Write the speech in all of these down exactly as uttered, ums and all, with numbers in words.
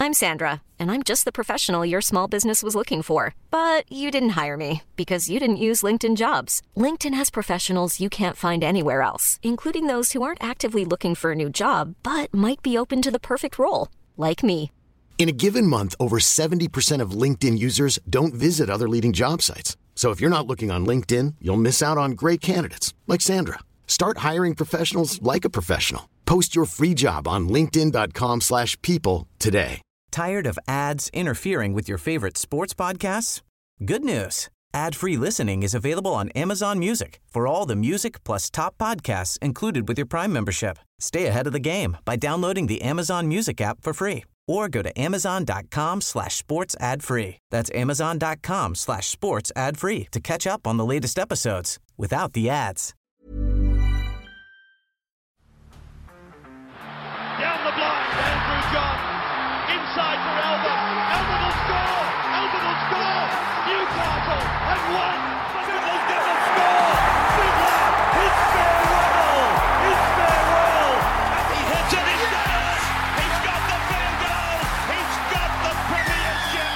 I'm Sandra, and I'm just the professional your small business was looking for. But you didn't hire me because you didn't use LinkedIn Jobs. LinkedIn has professionals you can't find anywhere else, including those who aren't actively looking for a new job, but might be open to the perfect role, like me. In a given month, over seventy percent of LinkedIn users don't visit other leading job sites. So if you're not looking on LinkedIn, you'll miss out on great candidates like Sandra. Start hiring professionals like a professional. Post your free job on linkedin.com slash people today. Tired of ads interfering with your favorite sports podcasts? Good news. Ad-free listening is available on Amazon Music for all the music plus top podcasts included with your Prime membership. Stay ahead of the game by downloading the Amazon Music app for free or go to amazon.com slash sports ad free. That's amazon.com slash sports ad free to catch up on the latest episodes without the ads. Down the blind, Andrew John. Inside for Albert. Albert will score. Albert will score. Newcastle have won. Fiddler's going to score. Fiddler, it's farewell. It's farewell. And he hits it. He's got it. He's got the field goal. He's got the premiership.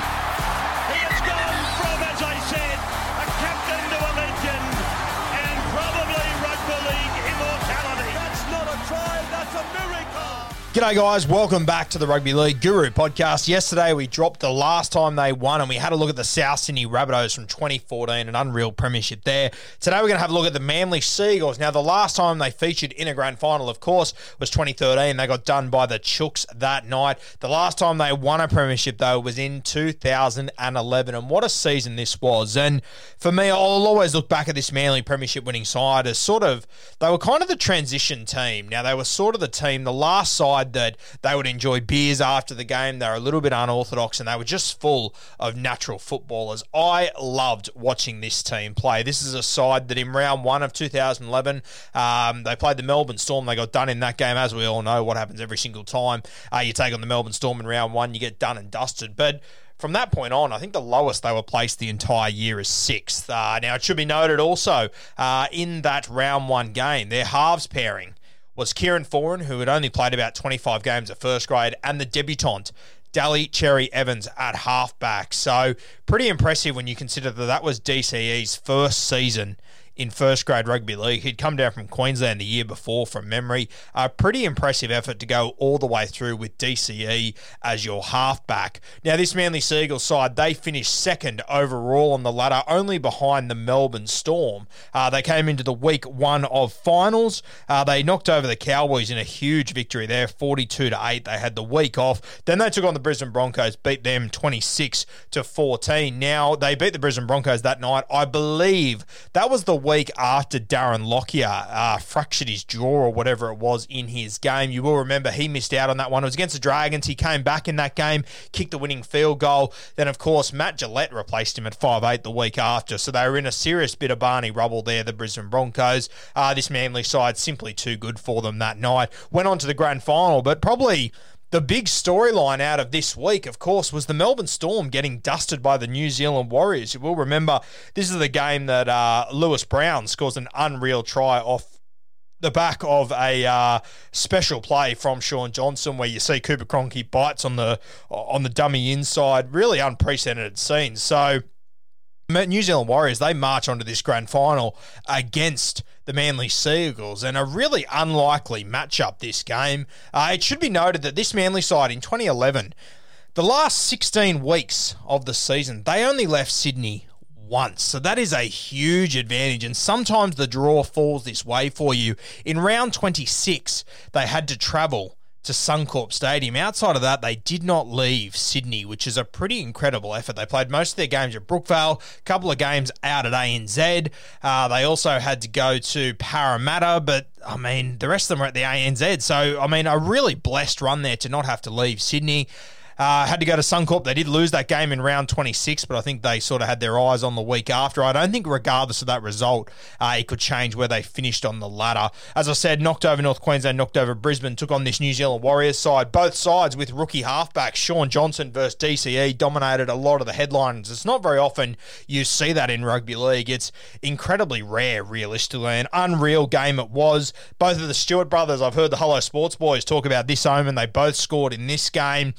He has gone from, as I said, a captain to a legend and probably rugby league immortality. That's not a try. That's a miracle. G'day guys, welcome back to the Rugby League Guru podcast. Yesterday we dropped the last time they won and we had a look at the South Sydney Rabbitohs from twenty fourteen, an unreal premiership there. Today we're going to have a look at the Manly Seagulls. Now the last time they featured in a grand final, of course, was twenty thirteen. They got done by the Chooks that night. The last time they won a premiership though was in two thousand eleven, and what a season this was. And for me, I'll always look back at this Manly premiership winning side as sort of, they were kind of the transition team. Now they were sort of the team, the last side that they would enjoy beers after the game. They were a little bit unorthodox and they were just full of natural footballers. I loved watching this team play. This is a side that in round one of two thousand eleven, um, they played the Melbourne Storm. They got done in that game. As we all know, what happens every single time uh, you take on the Melbourne Storm in round one, you get done and dusted. But from that point on, I think the lowest they were placed the entire year is sixth. Uh, now, it should be noted also, uh, in that round one game, their halves pairing was Kieran Foran, who had only played about twenty-five games at first grade, and the debutant, Daly Cherry Evans, at halfback. So pretty impressive when you consider that that was D C E's first season in first grade rugby league. He'd come down from Queensland the year before from memory. A pretty impressive effort to go all the way through with D C E as your halfback. Now this Manly Seagulls side, they finished second overall on the ladder, only behind the Melbourne Storm. Uh, they came into the week one of finals. Uh, they knocked over the Cowboys in a huge victory there, forty-two to eight. They had the week off. Then they took on the Brisbane Broncos, beat them twenty-six to fourteen. Now they beat the Brisbane Broncos that night. I believe that was the week after Darren Lockyer uh, fractured his jaw or whatever it was in his game. You will remember he missed out on that one. It was against the Dragons. He came back in that game, kicked the winning field goal. Then, of course, Matt Gillette replaced him at five eight the week after. So they were in a serious bit of Barney rubble there, the Brisbane Broncos. Uh, this Manly side simply too good for them that night. Went on to the grand final, but probably the big storyline out of this week, of course, was the Melbourne Storm getting dusted by the New Zealand Warriors. You will remember this is the game that uh, Lewis Brown scores an unreal try off the back of a uh, special play from Sean Johnson, where you see Cooper Cronky bites on the on the dummy inside. Really unprecedented scene. So New Zealand Warriors, they march onto this grand final against the Manly Seagulls, and a really unlikely matchup this game. Uh, it should be noted that this Manly side in twenty eleven, the last sixteen weeks of the season, they only left Sydney once. So that is a huge advantage, and sometimes the draw falls this way for you. In round twenty-six, they had to travel to Suncorp Stadium. Outside of that, they did not leave Sydney, which is a pretty incredible effort. They played most of their games at Brookvale, a couple of games out at A N Z. Uh, they also had to go to Parramatta, but I mean, the rest of them were at the A N Z. So, I mean, a really blessed run there to not have to leave Sydney. Uh, had to go to Suncorp. They did lose that game in round twenty-six, but I think they sort of had their eyes on the week after. I don't think regardless of that result, uh, it could change where they finished on the ladder. As I said, knocked over North Queensland, knocked over Brisbane, took on this New Zealand Warriors side. Both sides with rookie halfback Sean Johnson versus D C E dominated a lot of the headlines. It's not very often you see that in rugby league. It's incredibly rare, realistically. An unreal game it was. Both of the Stewart brothers, I've heard the Hello Sports boys talk about this omen. They both scored in this game. Probably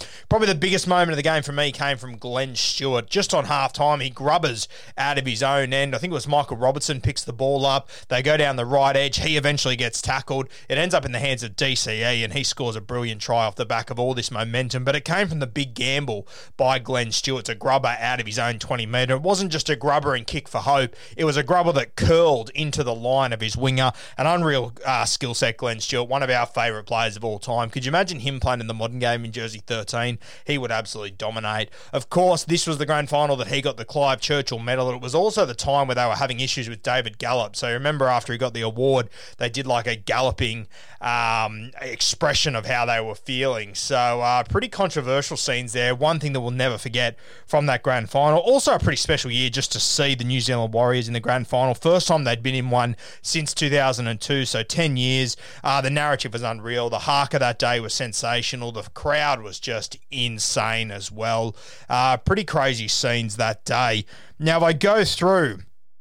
Probably the biggest moment of the game for me came from Glenn Stewart. Just on half-time, he grubbers out of his own end. I think it was Michael Robertson picks the ball up. They go down the right edge. He eventually gets tackled. It ends up in the hands of D C E, and he scores a brilliant try off the back of all this momentum. But it came from the big gamble by Glenn Stewart to grubber out of his own twenty metre. It wasn't just a grubber and kick for hope. It was a grubber that curled into the line of his winger. An unreal uh, skill set, Glenn Stewart, one of our favourite players of all time. Could you imagine him playing in the modern game in jersey thirteen? He would absolutely dominate. Of course, this was the grand final that he got the Clive Churchill medal. It was also the time where they were having issues with David Gallop. So remember, after he got the award, they did like a galloping um, expression of how they were feeling. So uh, pretty controversial scenes there. One thing that we'll never forget from that grand final. Also a pretty special year just to see the New Zealand Warriors in the grand final. First time they'd been in one since two thousand two, so ten years. Uh, the narrative was unreal. The haka that day was sensational. The crowd was just insane as well. Uh, pretty crazy scenes that day. Now, if I go through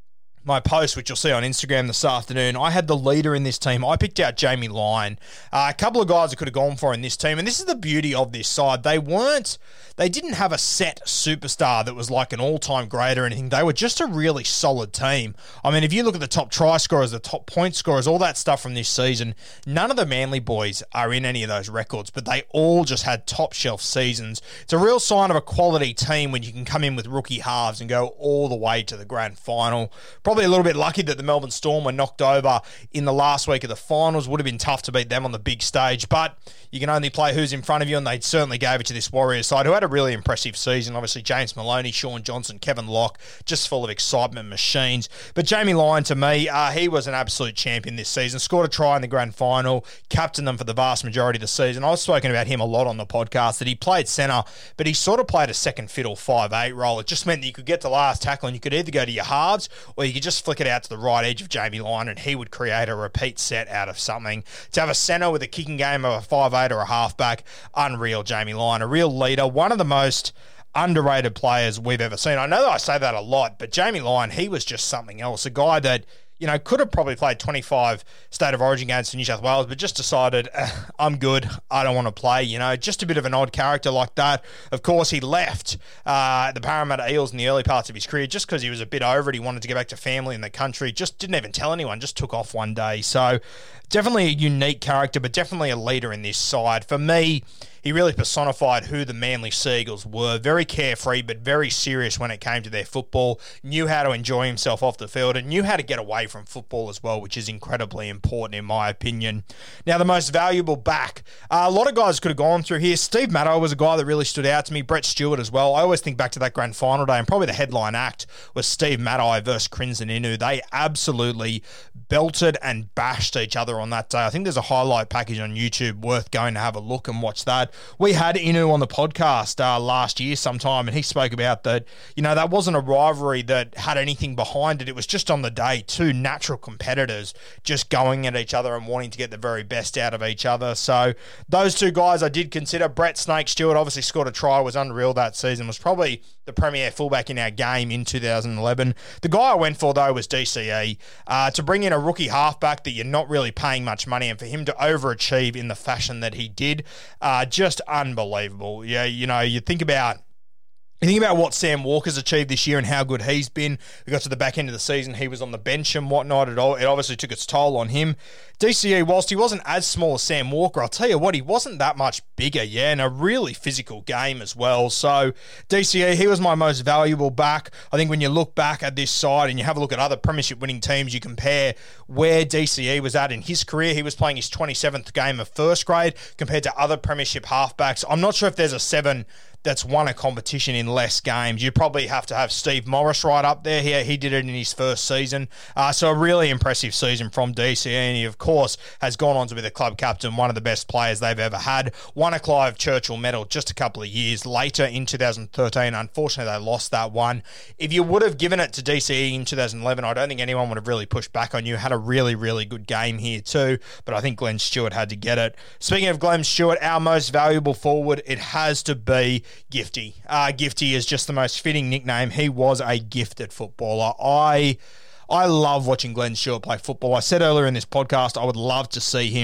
my post, which you'll see on Instagram this afternoon, I had the leader in this team. I picked out Jamie Lyon. Uh, a couple of guys I could have gone for in this team, and this is the beauty of this side. They weren't, they didn't have a set superstar that was like an all-time great or anything. They were just a really solid team. I mean, if you look at the top try scorers, the top point scorers, all that stuff from this season, none of the Manly boys are in any of those records, but they all just had top-shelf seasons. It's a real sign of a quality team when you can come in with rookie halves and go all the way to the grand final. Probably Probably a little bit lucky that the Melbourne Storm were knocked over in the last week of the finals. Would have been tough to beat them on the big stage, but you can only play who's in front of you, and they certainly gave it to this Warriors side, who had a really impressive season. Obviously, James Maloney, Sean Johnson, Kevin Locke, just full of excitement machines. But Jamie Lyon, to me, uh, he was an absolute champion this season. Scored a try in the grand final, captained them for the vast majority of the season. I've spoken about him a lot on the podcast, that he played centre, but he sort of played a second fiddle five eight role. It just meant that you could get the last tackle, and you could either go to your halves, or you could just flick it out to the right edge of Jamie Lyon, and he would create a repeat set out of something. To have a centre with a kicking game of a five eight or a halfback, unreal Jamie Lyon. A real leader, one of the most underrated players we've ever seen. I know that I say that a lot, but Jamie Lyon, he was just something else. A guy that, you know, could have probably played twenty-five State of Origin games for New South Wales, but just decided, eh, I'm good, I don't want to play, you know, just a bit of an odd character like that. Of course, he left uh, the Parramatta Eels in the early parts of his career just because he was a bit over it. He wanted to get back to family in the country, just didn't even tell anyone, just took off one day. So definitely a unique character, but definitely a leader in this side. For me, he really personified who the Manly Seagulls were. Very carefree, but very serious when it came to their football. Knew how to enjoy himself off the field and knew how to get away from football as well, which is incredibly important in my opinion. Now, the most valuable back. Uh, a lot of guys could have gone through here. Steve Maddow was a guy that really stood out to me. Brett Stewart as well. I always think back to that grand final day, and probably the headline act was Steve Maddow versus Crimson Inu. They absolutely belted and bashed each other on that day. I think there's a highlight package on YouTube worth going to have a look and watch that. We had Inu on the podcast uh, last year sometime, and he spoke about that, you know, that wasn't a rivalry that had anything behind it. It was just on the day, two natural competitors just going at each other and wanting to get the very best out of each other. So those two guys I did consider. Brett Snake Stewart obviously scored a try, was unreal that season, was probably the premier fullback in our game in two thousand eleven. The guy I went for, though, was D C E. Uh, to bring in a rookie halfback that you're not really paying much money, and for him to overachieve in the fashion that he did, uh, just unbelievable. Yeah, you know, you think about You think about what Sam Walker's achieved this year and how good he's been. We got to the back end of the season, he was on the bench and whatnot. It, all, it obviously took its toll on him. D C E, whilst he wasn't as small as Sam Walker, I'll tell you what, he wasn't that much bigger, yeah, and a really physical game as well. So D C E, he was my most valuable back. I think when you look back at this side and you have a look at other premiership winning teams, you compare where D C E was at in his career. He was playing his twenty-seventh game of first grade compared to other premiership halfbacks. I'm not sure if there's a seven that's won a competition in less games. You probably have to have Steve Morris right up there here. He did it in his first season. Uh, so a really impressive season from D C E, and he, of course, has gone on to be the club captain, one of the best players they've ever had. Won a Clive Churchill medal just a couple of years later in two thousand thirteen. Unfortunately, they lost that one. If you would have given it to D C E in two thousand eleven, I don't think anyone would have really pushed back on you. Had a really, really good game here too, but I think Glenn Stewart had to get it. Speaking of Glenn Stewart, our most valuable forward, it has to be Gifty. Uh, Gifty is just the most fitting nickname. He was a gifted footballer. I I love watching Glenn Stewart play football. I said earlier in this podcast, I would love to see him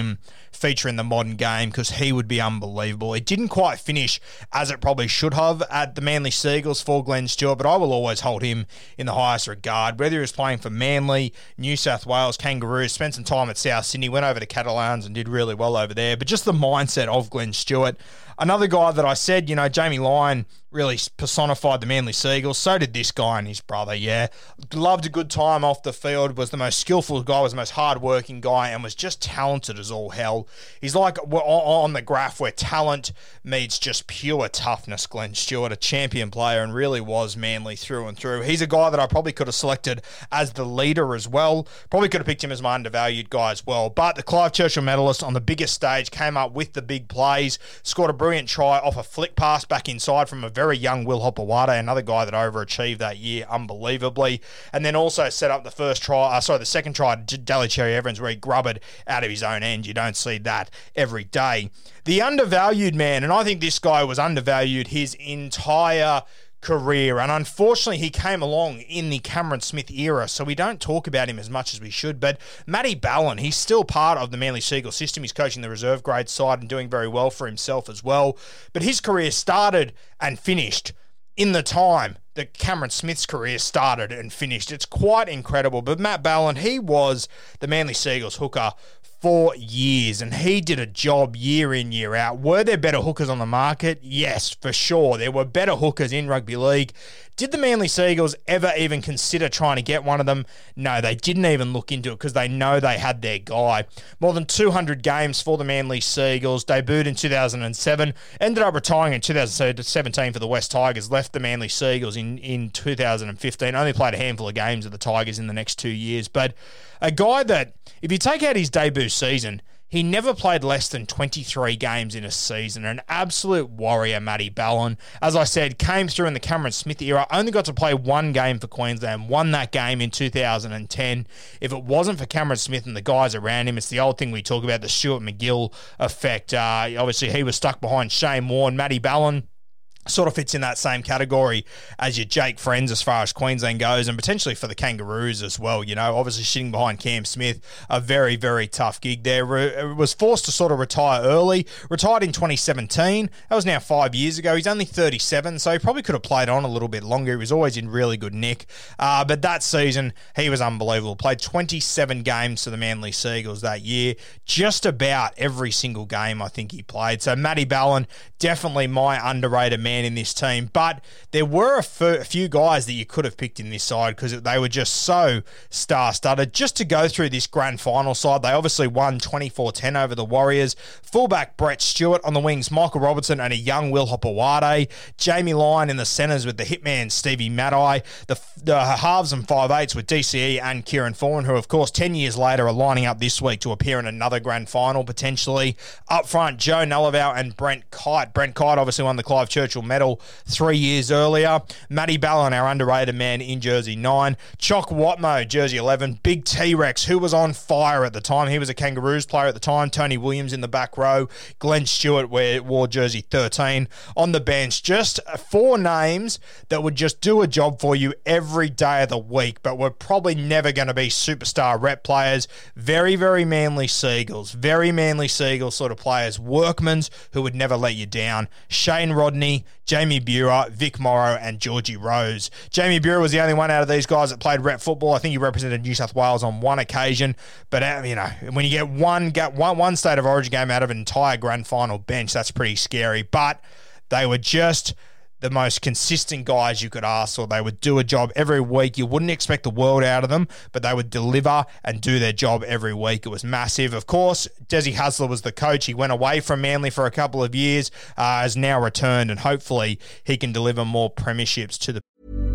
feature in the modern game because he would be unbelievable. It didn't quite finish as it probably should have at the Manly Seagulls for Glenn Stewart, but I will always hold him in the highest regard. Whether he was playing for Manly, New South Wales, Kangaroos, spent some time at South Sydney, went over to Catalans and did really well over there. But just the mindset of Glenn Stewart. Another guy that I said, you know, Jamie Lyon really personified the Manly Seagulls. So did this guy and his brother, yeah. Loved a good time off the field, was the most skillful guy, was the most hard-working guy, and was just talented as all hell. He's like on the graph where talent meets just pure toughness, Glenn Stewart, a champion player, and really was Manly through and through. He's a guy that I probably could have selected as the leader as well. Probably could have picked him as my undervalued guy as well. But the Clive Churchill medalist on the biggest stage came up with the big plays, scored a brilliant try off a flick pass back inside from a very young Will Hopewade, another guy that overachieved that year unbelievably, and then also set up the first try, uh, sorry, the second try to Daly Cherry Evans where he grubbered out of his own end. You don't see that every day. The undervalued man, and I think this guy was undervalued his entire career, and unfortunately he came along in the Cameron Smith era, so we don't talk about him as much as we should. But Matty Ballin, he's still part of the Manly Seagulls system. He's coaching the reserve grade side and doing very well for himself as well, but his career started and finished in the time that Cameron Smith's career started and finished. It's quite incredible. But Matt Ballin, he was the Manly Seagulls hooker for years, and he did a job year in, year out. Were there better hookers on the market? Yes, for sure. There were better hookers in rugby league. Did the Manly Seagulls ever even consider trying to get one of them? No, they didn't even look into it because they know they had their guy. More than two hundred games for the Manly Seagulls, debuted in two thousand seven, ended up retiring in two thousand seventeen for the West Tigers, left the Manly Seagulls in, in two thousand fifteen, only played a handful of games with the Tigers in the next two years. But a guy that, if you take out his debut season, he never played less than twenty-three games in a season. An absolute warrior, Matty Ballin. As I said, came through in the Cameron Smith era, only got to play one game for Queensland, won that game in two thousand ten. If it wasn't for Cameron Smith and the guys around him, it's the old thing we talk about, the Stuart McGill effect. Uh, obviously, he was stuck behind Shane Warne. Matty Ballin sort of fits in that same category as your Jake Friends as far as Queensland goes, and potentially for the Kangaroos as well. You know, obviously sitting behind Cam Smith, a very, very tough gig there. Re- was forced to sort of retire early. Retired in twenty seventeen. That was now five years ago. He's only thirty-seven, so he probably could have played on a little bit longer. He was always in really good nick. Uh, but that season, he was unbelievable. Played twenty-seven games for the Manly Seagulls that year. Just about every single game I think he played. So Matty Ballin, definitely my underrated man in this team, but there were a, f- a few guys that you could have picked in this side because they were just so star-studded. Just to go through this grand final side, they obviously won twenty-four ten over the Warriors. Fullback Brett Stewart, on the wings Michael Robertson and a young Will Hopewade. Jamie Lyon in the centres with the hitman Stevie Maddai. The, the halves and five eights with D C E and Kieran Foran, who of course ten years later are lining up this week to appear in another grand final potentially. Up front, Joe Nullival and Brent Kite. Brent Kite obviously won the Clive Churchill medal three years earlier. Matty Ballin, our underrated man in jersey nine. Chock Watmo, jersey eleven. Big T-Rex, who was on fire at the time. He was a Kangaroos player at the time. Tony Williams in the back row. Glenn Stewart wore jersey thirteen. On the bench, just four names that would just do a job for you every day of the week, but were probably never going to be superstar rep players. Very, very Manly Seagulls. Very Manly Seagulls sort of players. Workmans who would never let you down. Shane Rodney, Jamie Buhrer, Vic Morrow, and Georgie Rose. Jamie Buhrer was the only one out of these guys that played rep football. I think he represented New South Wales on one occasion. But, uh, you know, when you get one, one, one state of origin game out of an entire grand final bench, that's pretty scary. But they were just the most consistent guys you could ask for. They would do a job every week. You wouldn't expect the world out of them, but they would deliver and do their job every week. It was massive. Of course, Desi Hasler was the coach. He went away from Manly for a couple of years, uh, has now returned, and hopefully he can deliver more premierships to the...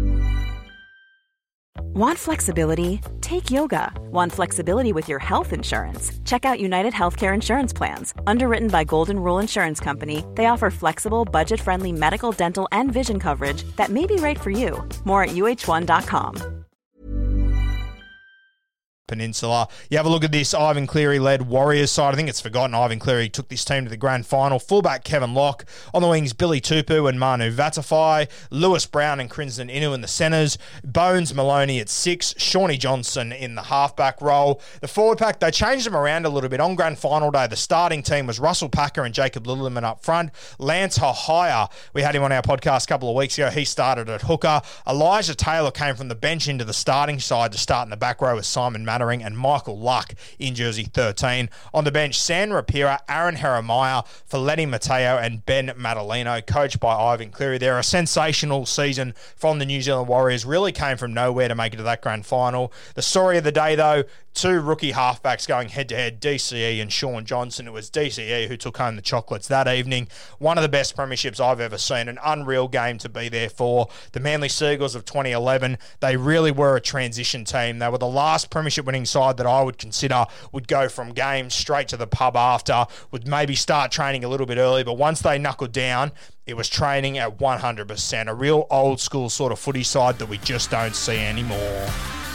Want flexibility? Take yoga. Want flexibility with your health insurance? Check out United Healthcare Insurance Plans. Underwritten by Golden Rule Insurance Company, they offer flexible, budget-friendly medical, dental, and vision coverage that may be right for you. More at U H one dot com. Peninsula. You have a look at this Ivan Cleary-led Warriors side. I think it's forgotten Ivan Cleary took this team to the grand final. Fullback Kevin Locke. On the wings, Billy Tupu and Manu Vatafai. Lewis Brown and Crimson Inu in the centres. Bones Maloney at six. Shawnee Johnson in the halfback role. The forward pack, they changed them around a little bit. On grand final day, the starting team was Russell Packer and Jacob Littleman up front. Lance Hohaya, we had him on our podcast a couple of weeks ago. He started at hooker. Elijah Taylor came from the bench into the starting side to start in the back row with Simon Mattering and Michael Luck in jersey thirteen. On the bench, San Rapira, Aaron Jeremiah, Feletti Mateo and Ben Madalino, coached by Ivan Cleary. They're a sensational season from the New Zealand Warriors. Really came from nowhere to make it to that grand final. The story of the day, though, two rookie halfbacks going head-to-head, D C E and Sean Johnson. It was D C E who took home the chocolates that evening. One of the best premierships I've ever seen. An unreal game to be there for. The Manly Seagulls of twenty eleven, they really were a transition team. They were the last premiership winning side that I would consider would go from games straight to the pub after, would maybe start training a little bit early, but once they knuckled down, it was training at one hundred percent. A real old school sort of footy side that we just don't see anymore.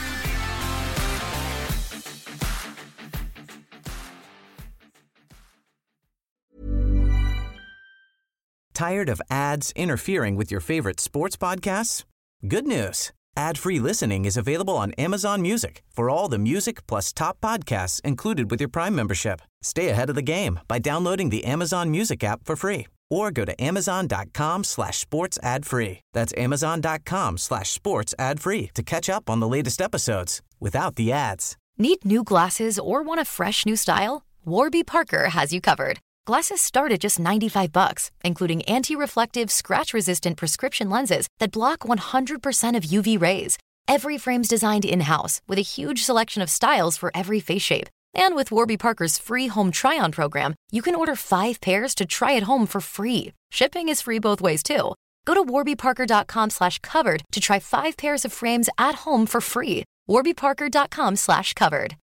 Tired of ads interfering with your favorite sports podcasts? Good news. Ad-free listening is available on Amazon Music for all the music plus top podcasts included with your Prime membership. Stay ahead of the game by downloading the Amazon Music app for free or go to amazon.com slash sports ad free. That's amazon.com slash sports ad free to catch up on the latest episodes without the ads. Need new glasses or want a fresh new style? Warby Parker has you covered. Glasses start at just ninety-five bucks, including anti-reflective, scratch-resistant prescription lenses that block one hundred percent of U V rays. Every frame's designed in-house with a huge selection of styles for every face shape. And with Warby Parker's free home try-on program, you can order five pairs to try at home for free. Shipping is free both ways, too. Go to warbyparker.com slash covered to try five pairs of frames at home for free. warbyparker.com slash covered.